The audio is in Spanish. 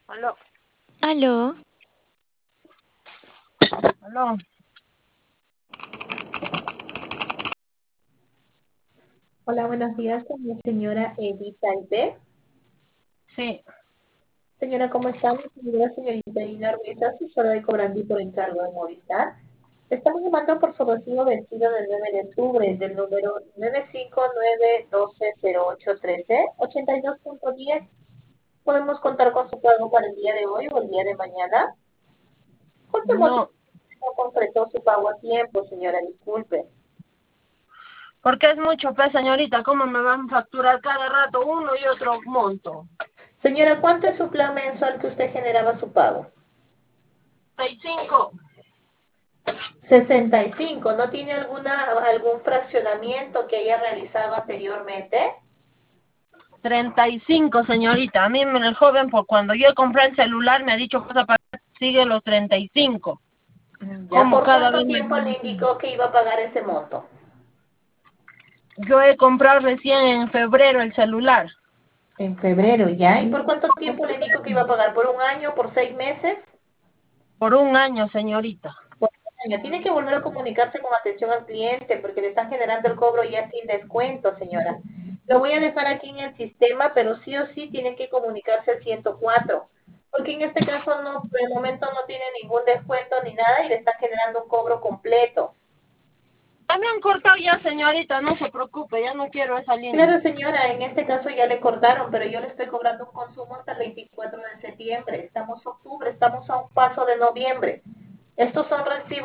Aló, Aló, aló. Hola, buenos días con la señora Edith Alpe. Sí, Señora, ¿cómo está? Señorita Ina Ruiz, asesora de cobrante por encargo de Movistar. Estamos llamando por su recibo vencido del 9 de octubre del número 959120813 82.10. ¿Podemos contar con su pago para el día de hoy o el día de mañana? ¿Por qué motivo no, no concretó su pago a tiempo, señora? Disculpe. porque es mucho, pues, señorita. ¿Cómo me van a facturar cada rato uno y otro monto? Señora, ¿cuánto es su plan mensual que usted generaba su pago? 65, 65. ¿No tiene algún fraccionamiento que haya realizado anteriormente? 35, señorita. A mí el joven, por cuando yo compré el celular, me ha dicho que vas a pagar, sigue los 35. ¿Ya Como por cada cuánto vez me tiempo van le diciendo. indicó que iba a pagar ese monto? Yo he comprado recién en febrero el celular. En febrero, ¿ya? ¿Y por cuánto tiempo le indicó que iba a pagar? ¿Por un año? ¿Por 6 meses? Por un año, señorita. Por un año. Tiene que volver a comunicarse con atención al cliente porque le están generando el cobro ya sin descuento, señora. Lo voy a dejar aquí en el sistema, pero sí o sí tienen que comunicarse al 104, porque en este caso no, por el momento no tiene ningún descuento ni nada y le están generando un cobro completo. Ya me han cortado ya, señorita. No se preocupe, ya no quiero esa línea. Claro, señora, en este caso ya le cortaron, pero yo le estoy cobrando un consumo hasta el 24 de septiembre. Estamos octubre, estamos a un paso de noviembre. Estos son recibos